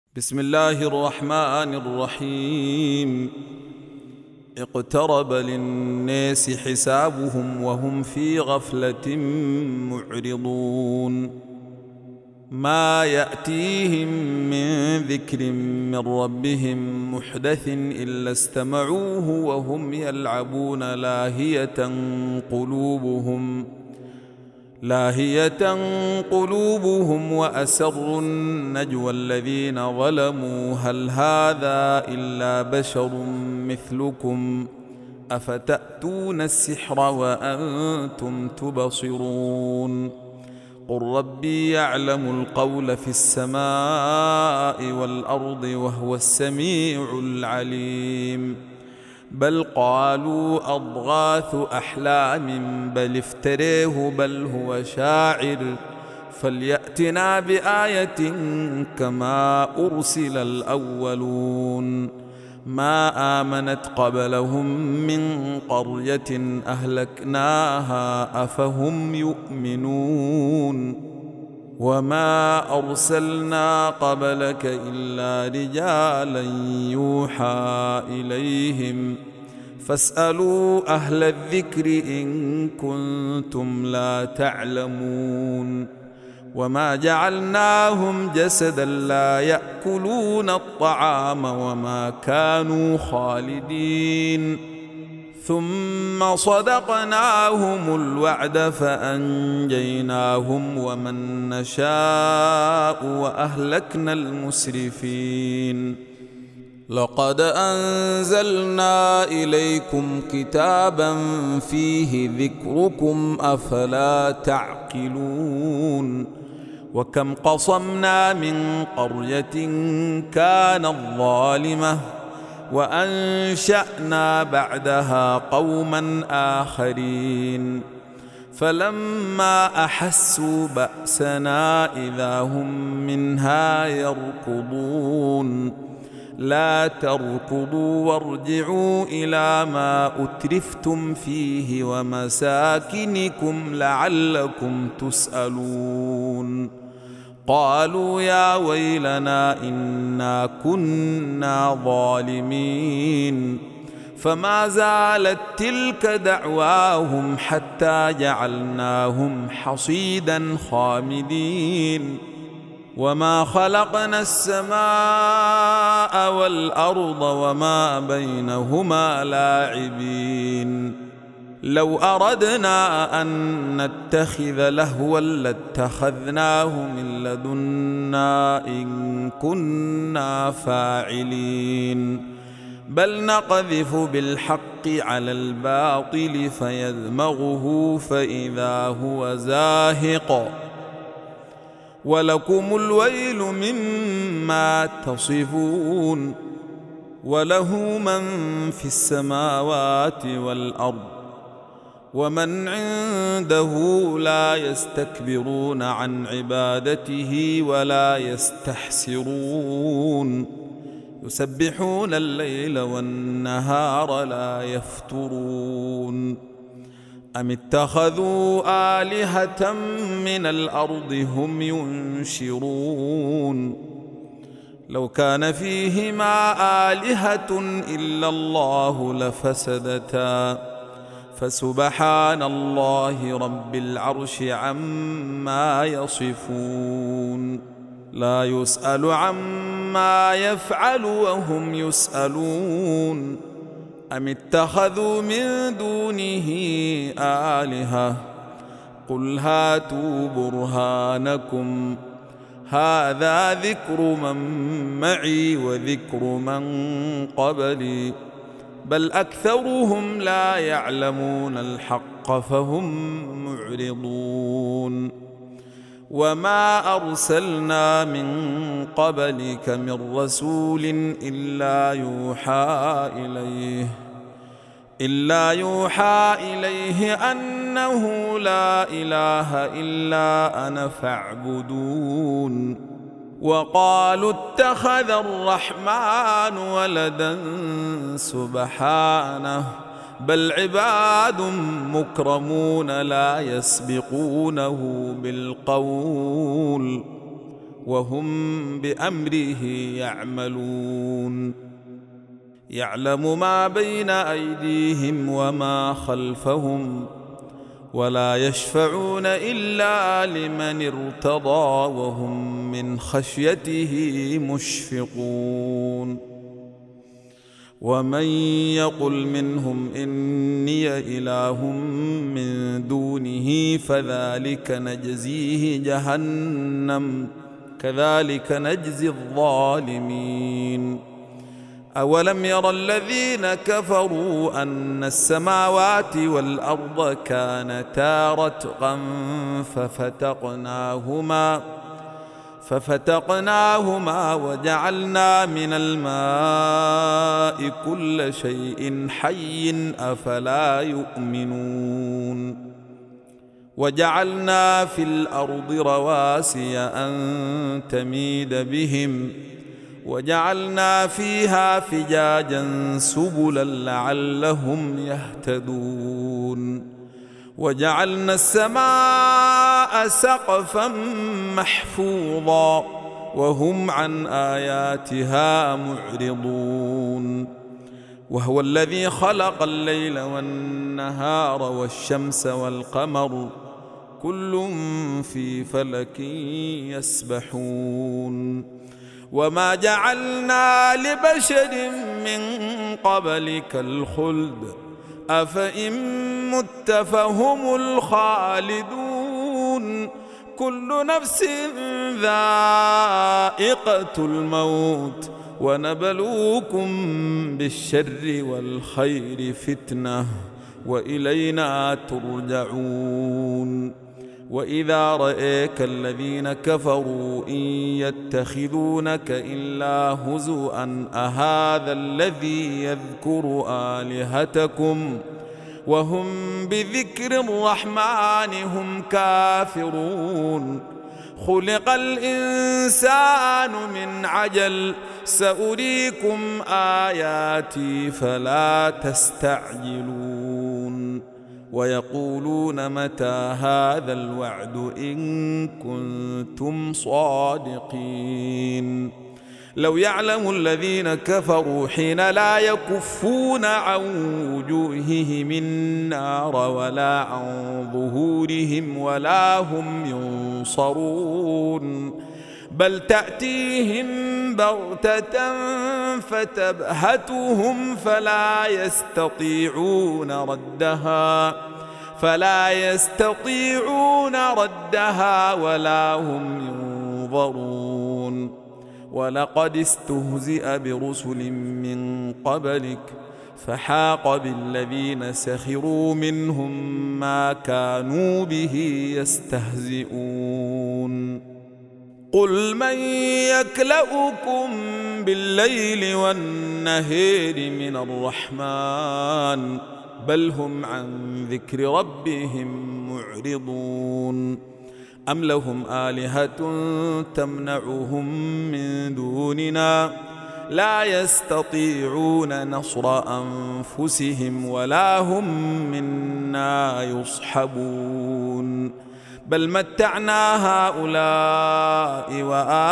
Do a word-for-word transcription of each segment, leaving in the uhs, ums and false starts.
بسم الله الرحمن الرحيم. اقترب للناس حسابهم وهم في غفلة معرضون. ما يأتيهم من ذكر من ربهم محدث إلا استمعوه وهم يلعبون لاهية قلوبهم لاهية قلوبهم وأسروا النجوى الذين ظلموا هل هذا إلا بشر مثلكم أفتأتون السحر وأنتم تبصرون. قل ربي يعلم القول في السماء والأرض وهو السميع العليم. بل قالوا أضغاث أحلام بل افتريه بل هو شاعر فليأتنا بآية كما أرسل الأولون. ما آمنت قبلهم من قرية أهلكناها أفهم يؤمنون. وما أرسلنا قبلك إلا رجالا يوحى إليهم فاسألوا أهل الذكر إن كنتم لا تعلمون. وما جعلناهم جسدا لا يأكلون الطعام وما كانوا خالدين ثم صدقناهم الوعد فأنجيناهم ومن نشاء وأهلكنا المسرفين. لقد أنزلنا إليكم كتابا فيه ذكركم أفلا تعقلون. وكم قصمنا من قرية كانت ظالمة وأنشأنا بعدها قوما آخرين فلما أحسوا بأسنا إذا هم منها يركضون. لا تركضوا وارجعوا إلى ما أترفتم فيه ومساكنكم لعلكم تسألون. قالوا يا ويلنا إنا كنا ظالمين. فما زالت تلك دعواهم حتى جعلناهم حصيدا خامدين. وما خلقنا السماء والأرض وما بينهما لاعبين. لو أردنا أن نتخذ لهوا لاتخذناه من لدنا إن كنا فاعلين. بل نقذف بالحق على الباطل فيدمغه فإذا هو زاهق ولكم الويل مما تصفون. وله من في السماوات والأرض ومن عنده لا يستكبرون عن عبادته ولا يستحسرون. يسبحون الليل والنهار لا يفترون. أم اتخذوا آلهة من الأرض هم ينشرون. لو كان فيهما آلهة إلا الله لفسدتا فسبحان الله رب العرش عما يصفون. لا يسأل عما يفعل وهم يسألون. أم اتخذوا من دونه آلهة قل هاتوا برهانكم هذا ذكر من معي وذكر من قبلي بل أكثرهم لا يعلمون الحق فهم معرضون. وما أرسلنا من قبلك من رسول إلا يوحى إليه إلا يوحى إليه أنه لا إله إلا أنا فاعبدون. وقالوا اتخذ الرحمن ولدا سبحانه بل عباد مكرمون لا يسبقونه بالقول وهم بأمره يعملون يعلم ما بين أيديهم وما خلفهم ولا يشفعون إلا لمن ارتضى وهم من خشيته مشفقون ومن يقل منهم إني إله من دونه فذلك نجزيه جهنم كذلك نجزي الظالمين أولم ير الذين كفروا أن السماوات والأرض كانتا رتقا ففتقناهما ففتقناهما وجعلنا من الماء كل شيء حي أفلا يؤمنون وجعلنا في الأرض رواسي أن تميد بهم وجعلنا فيها فجاجا سبلا لعلهم يهتدون وجعلنا السماء سقفا محفوظا وهم عن آياتها معرضون وهو الذي خلق الليل والنهار والشمس والقمر كل في فلك يسبحون وما جعلنا لبشر من قبلك الخلد أفإن مت فهم الخالدون كل نفس ذائقة الموت ونبلوكم بالشر والخير فتنة وإلينا ترجعون وإذا رأيك الذين كفروا إن يتخذونك إلا هزؤا أهذا الذي يذكر آلهتكم وهم بذكر الرحمن هم كافرون خلق الإنسان من عجل سأريكم آياتي فلا تستعجلون ويقولون متى هذا الوعد إن كنتم صادقين لو يعلم الذين كفروا حين لا يكفون عن وجوههم النار ولا عن ظهورهم ولا هم ينصرون بل تأتيهم بغتة فتبهتهم فلا يستطيعون ردها فلا يستطيعون ردها ولا هم ينظرون ولقد استهزئ برسل من قبلك فحاق بالذين سخروا منهم ما كانوا به يستهزئون قل من يكلؤكم بالليل والنهار من الرحمن بل هم عن ذكر ربهم معرضون أم لهم آلهة تمنعهم من دوننا لا يستطيعون نصر أنفسهم ولا هم منا يصحبون بل متعنا هؤلاء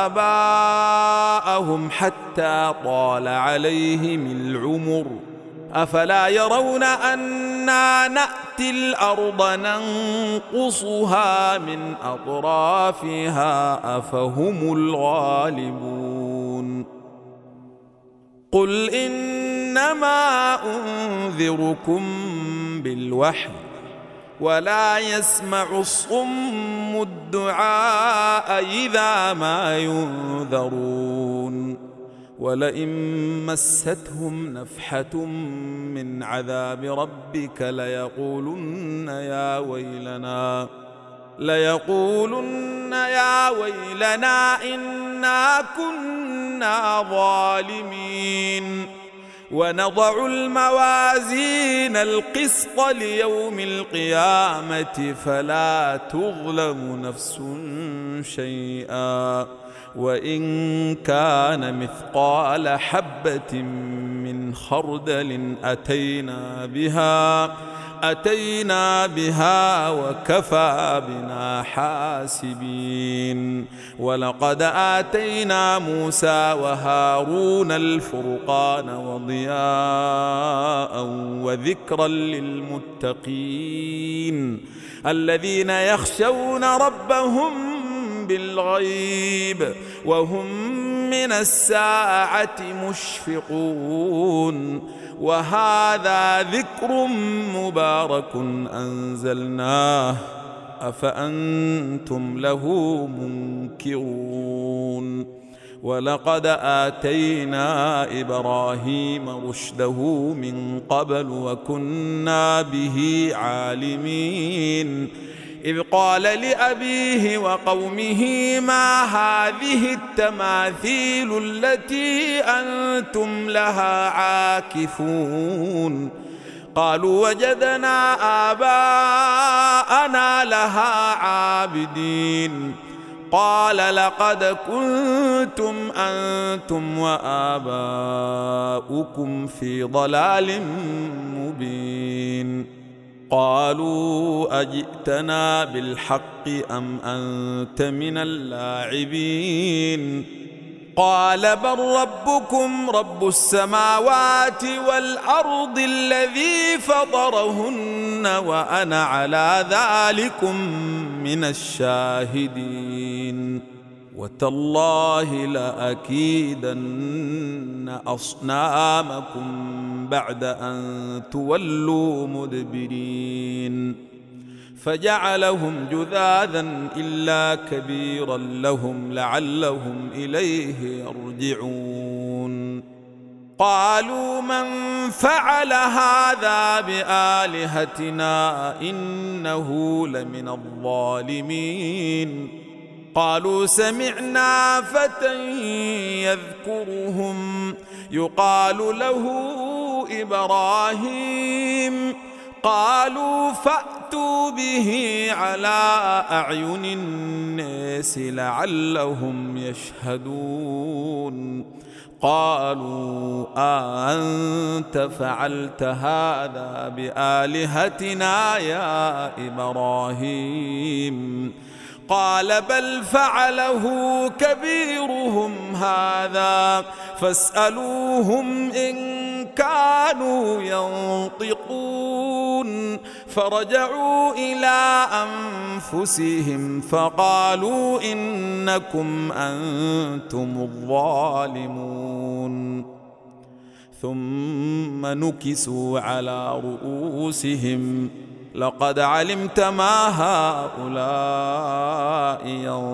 وآباءهم حتى طال عليهم العمر أفلا يرون أنا نأتي الأرض ننقصها من أطرافها أفهم الغالبون قل إنما أنذركم بالوحي ولا يسمع الصم الدعاء إذا ما ينذرون ولئن مستهم نفحة من عذاب ربك ليقولن يا ويلنا ليقولن يا ويلنا إنا كنا ظالمين ونضع الموازين القسط ليوم القيامة فلا تظلم نفس شيئا وإن كان مثقال حبة من خردل أتينا بها أتينا بها وكفى بنا حاسبين. ولقد آتينا موسى وهارون الفرقان وضياء وذكرا للمتقين الذين يخشون ربهم بالغيب وهم من الساعة مشفقون. وهذا ذكر مبارك أنزلناه أفأنتم له منكرون. ولقد آتينا إبراهيم رشده من قبل وكنا به عالمين. إذ قال لأبيه وقومه ما هذه التماثيل التي أنتم لها عاكفون؟ قالوا وجدنا آباءنا لها عابدين. قال لقد كنتم أنتم وآباؤكم في ضلال مبين. قالوا أجئتنا بالحق أم أنت من اللاعبين؟ قال بل ربكم رب السماوات والأرض الذي فطرهن وأنا على ذلكم من الشاهدين. وتالله لأكيدن أصنامكم بعد أن تولوا مدبرين. فجعلهم جذاذا إلا كبيرا لهم لعلهم إليه يرجعون. قالوا من فعل هذا بآلهتنا إنه لمن الظالمين. قالوا سمعنا فتى يذكرهم يقال له إبراهيم. قالوا فأتوا به على أعين الناس لعلهم يشهدون. قالوا أأنت فعلت هذا بآلهتنا يا إبراهيم؟ قال بل فعله كبيرهم هذا فاسألوهم إن كانوا ينطقون. فرجعوا إلى أنفسهم فقالوا إنكم أنتم الظالمون. ثم نكسوا على رؤوسهم لقد علمت ما هؤلاء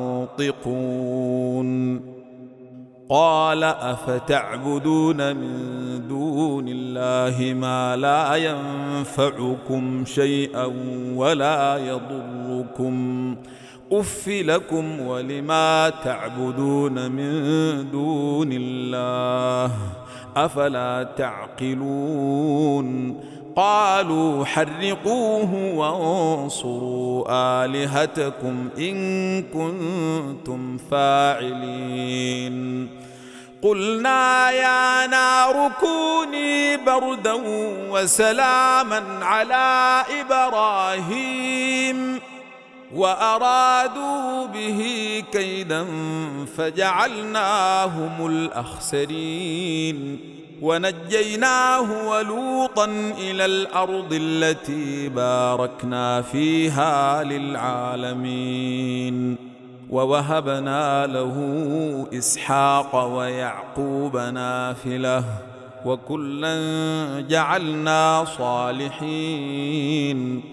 ينطقون. قال أفتعبدون من دون الله ما لا ينفعكم شيئا ولا يضركم أف لكم ولما تعبدون من دون الله أفلا تعقلون. قالوا حرقوه وانصروا آلهتكم إن كنتم فاعلين. قلنا يا نار كوني بردا وسلاما على إبراهيم وأرادوا به كيدا فجعلناهم الأخسرين. ونجيناه ولوطا إلى الأرض التي باركنا فيها للعالمين. ووهبنا له إسحاق ويعقوب نافلة وكلا جعلنا صالحين.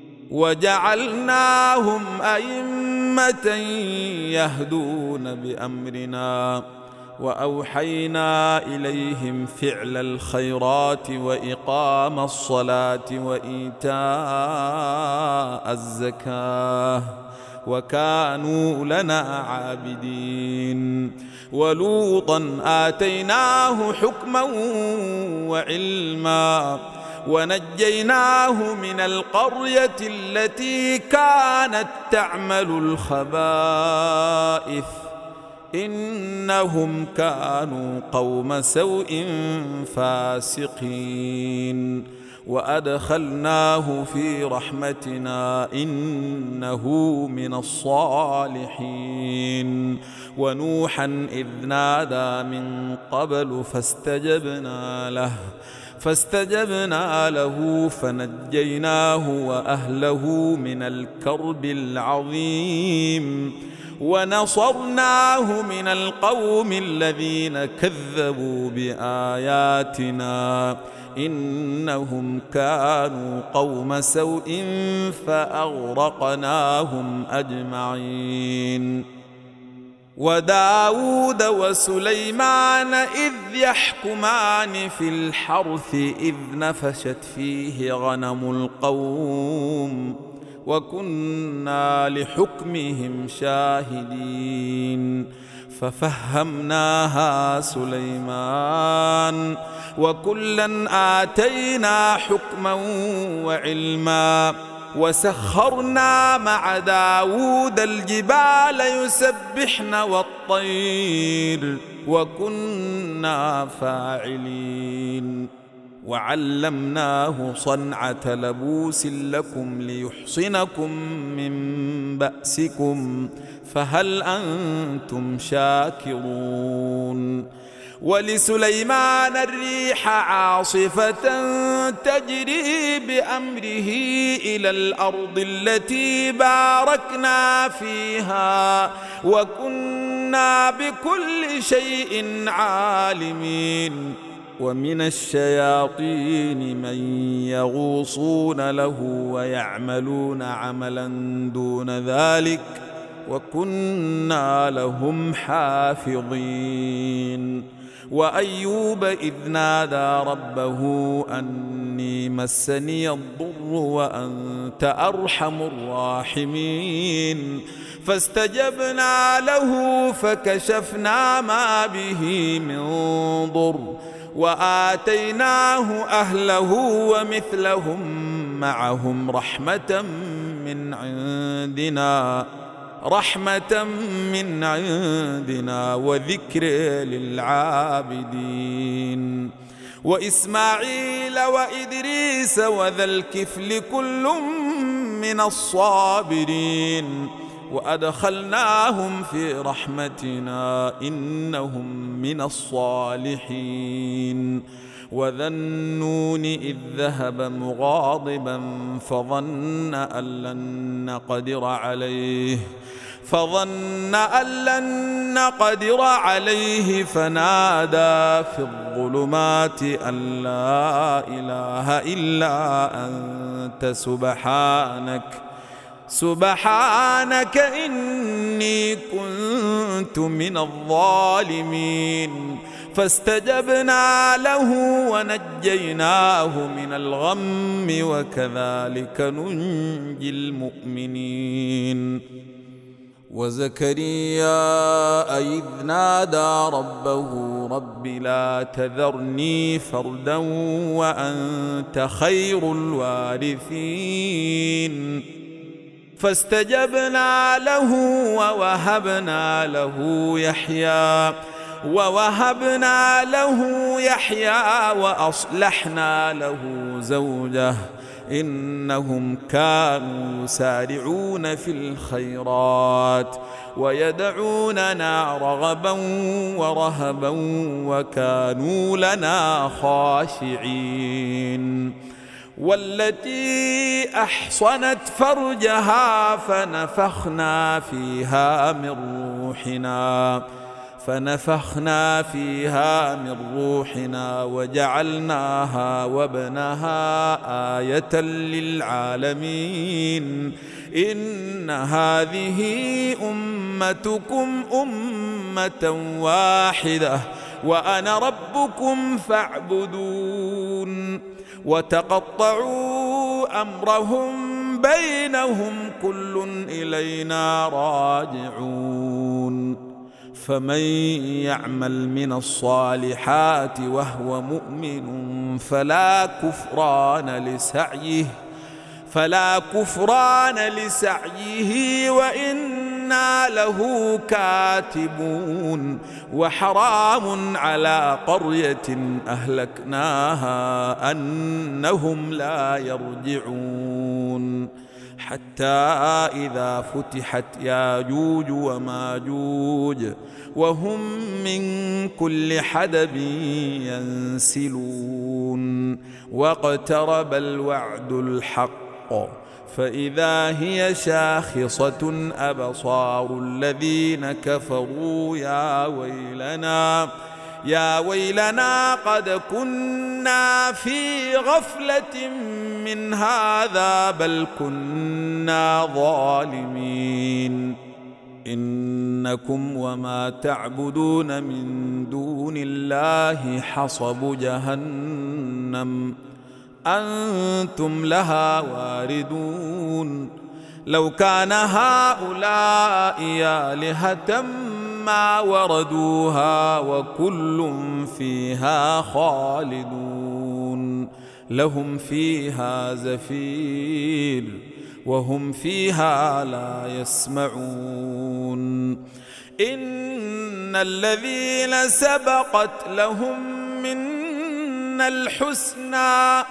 وجعلناهم أئمة يهدون بأمرنا وأوحينا إليهم فعل الخيرات وإقام الصلاة وإيتاء الزكاة وكانوا لنا عابدين. ولوطا آتيناه حكما وعلما ونجيناه من القرية التي كانت تعمل الخبائث إنهم كانوا قوم سوء فاسقين وأدخلناه في رحمتنا إنه من الصالحين ونوحا إذ نادى من قبل فاستجبنا له فاستجبنا له فنجيناه وأهله من الكرب العظيم ونصرناه من القوم الذين كذبوا بآياتنا إنهم كانوا قوم سوء فأغرقناهم أجمعين وداود وسليمان إذ يحكمان في الحرث إذ نفشت فيه غنم القوم وكنا لحكمهم شاهدين ففهمناها سليمان وكلا آتينا حكما وعلما وسخرنا مع داود الجبال يسبحن والطير وكنا فاعلين وعلمناه صنعة لبوس لكم ليحصنكم من بأسكم فهل أنتم شاكرون ولسليمان الريح عاصفة تجري بأمره إلى الأرض التي باركنا فيها وكنا بكل شيء عالمين ومن الشياطين من يغوصون له ويعملون عملا دون ذلك وكنا لهم حافظين وأيوب إذ نادى ربه أني مسني الضر وأنت أرحم الراحمين فاستجبنا له فكشفنا ما به من ضر وآتيناه أهله ومثلهم معهم رحمة من عندنا رحمة من عندنا وذكر للعابدين وإسماعيل وإدريس وذا الكفل كل من الصابرين وأدخلناهم في رحمتنا إنهم من الصالحين وذا النون إذ ذهب مغاضبا فظن أن لن نقدر عليه فظن أن لن نقدر عليه فنادى في الظلمات أن لا إله إلا أنت سبحانك سبحانك إني كنت من الظالمين فاستجبنا له ونجيناه من الغم وكذلك ننجي المؤمنين وزكريا إذ نادى ربه رب لا تذرني فردا وأنت خير الوارثين فاستجبنا له ووهبنا له يحيى ووهبنا له يحيى وأصلحنا له زوجه إنهم كانوا يسارعون في الخيرات ويدعوننا رغبا ورهبا وكانوا لنا خاشعين والتي أحصنت فرجها فنفخنا فيها من روحنا فنفخنا فيها من روحنا وجعلناها وابنها آية للعالمين إن هذه أمتكم أمة واحدة وأنا ربكم فاعبدون وتقطعوا أمرهم بينهم كل إلينا راجعون فمن يعمل من الصالحات وهو مؤمن فلا كفران لسعيه فلا كفران لسعيه وإنا إنا له كاتبون وحرام على قرية أهلكناها أنهم لا يرجعون حتى إذا فتحت ياجوج وماجوج وهم من كل حدب ينسلون واقترب الوعد الحق فإذا هي شاخصة أبصار الذين كفروا يا ويلنا يا ويلنا قد كنا في غفلة من هذا بل كنا ظالمين إنكم وما تعبدون من دون الله حصب جهنم أنتم لها واردون لو كان هؤلاء آلهة ما وردوها وكل فيها خالدون لهم فيها زفير وهم فيها لا يسمعون إن الذين سبقت لهم منا الحسنى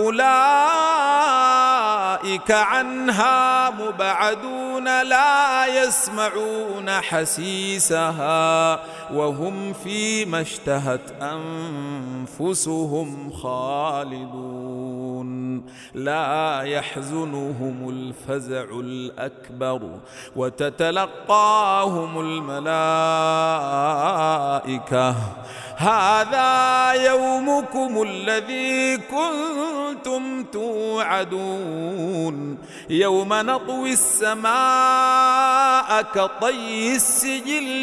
أولئك عنها مبعدون لا يسمعون حسيسها وهم فيما اشتهت أنفسهم خالدون لا يحزنهم الفزع الأكبر وتتلقاهم الملائكة هذا يومكم الذي كنتم توعدون يوم نطوي السماء كطي السجل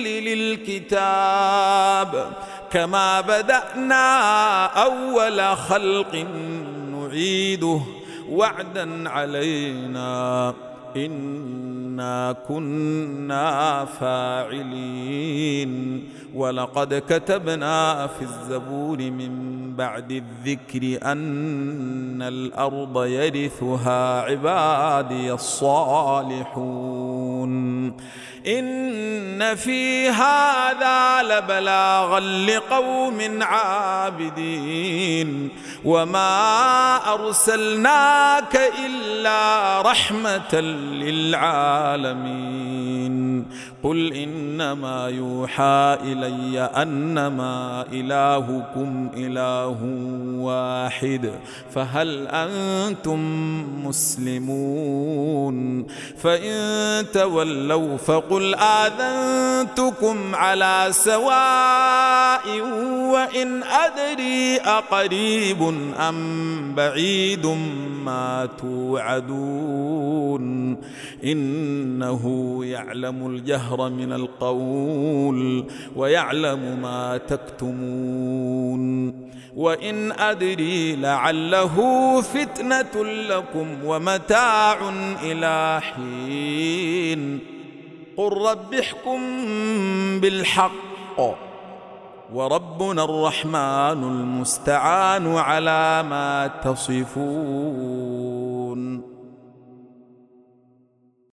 للكتاب كما بدأنا أول خلق نعيده وعدا علينا إنا كنا فاعلين ولقد كتبنا في الزبور من بعد الذكر أن الأرض يرثها عبادي الصالحون إن في هذا لبلاغا لقوم عابدين وما أرسلناك إلا رحمة للعالمين قل إنما يوحى إلي أنما إلهكم إله واحد فهل أنتم مسلمون فإن تولوا فقل آذنتكم على سواء وإن أدري أقريب أم بعيد ما توعدون إنه يعلم الجهر من القول ويعلم ما تكتمون وإن أدري لعله فتنة لكم ومتاع إلى حين قل رب احكم بالحق وربنا الرحمن المستعان على ما تصفون.